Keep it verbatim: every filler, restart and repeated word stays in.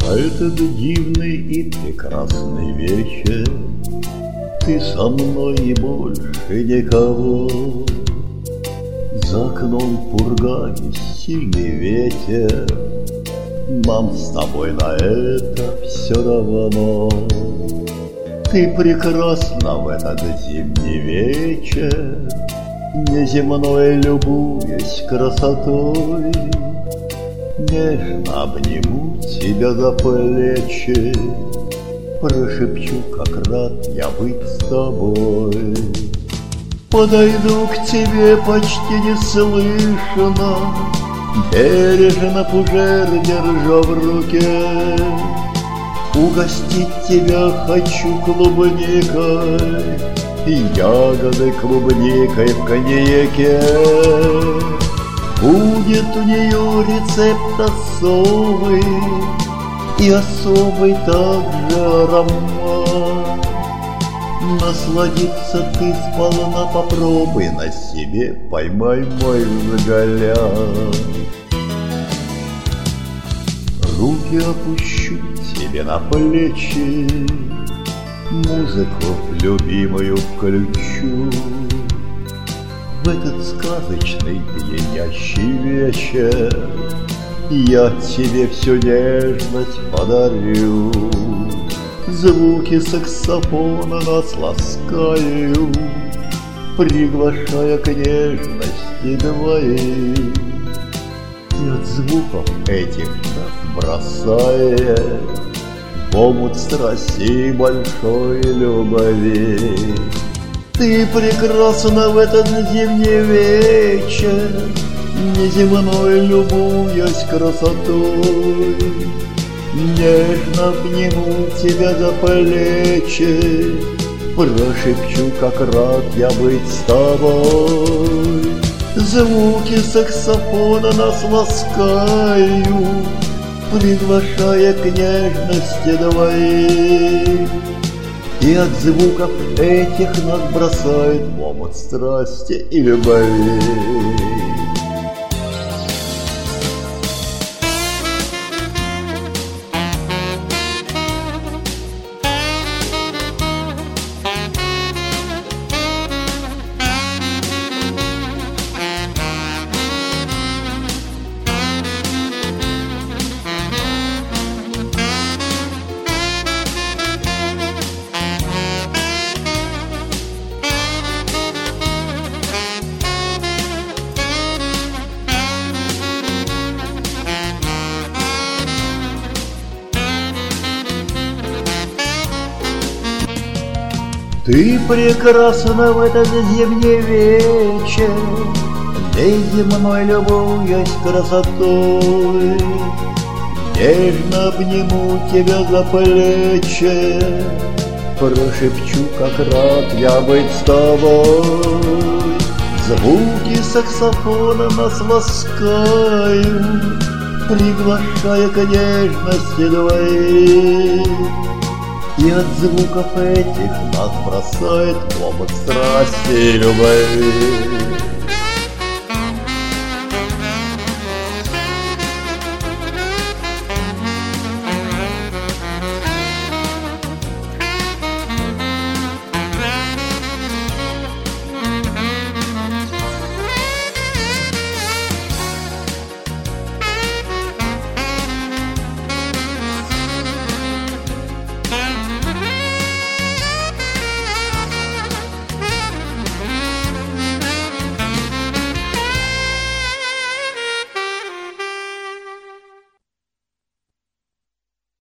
Этот дивный и прекрасный вечер ты со мной и больше никого. За окном пурга и сильный ветер, нам с тобой на это все равно. Ты прекрасна в этот зимний вечер, неземной любуясь красотой. Нежно обниму тебя за плечи, прошепчу, как рад я быть с тобой. Подойду к тебе почти неслышно, бережно фужер держа в руке. Угостить тебя хочу клубникой, ягодой клубникой в коньяке. Будет у нее рецепт особый, и особый также аромат. Насладиться ты сполна попробуй, на себе поймай мой взгляд. Руки опущу тебе на плечи, музыку любимую включу. В этот сказочный пьянящий вечер я тебе всю нежность подарю. Звуки саксофона нас ласкают, приглашая к нежности двоих. И от звуков этих нас бросает в омут страсти большой любви. Ты прекрасна в этот зимний вечер, неземной любуясь красотой. Нежно обниму тебя за плечи, прошепчу, как рад я быть с тобой. Звуки саксофона нас ласкают, приглашая к нежности двоих. И от звуков этих нас бросает в омут страсти и любви. Ты прекрасна в этот зимний вечер, неземной любуясь красотой. Нежно обниму тебя за плечи, прошепчу, как рад я быть с тобой. Звуки саксофона нас ласкают, приглашая к нежности двоих. И от звуков этих нас бросает в омут страсти и любви.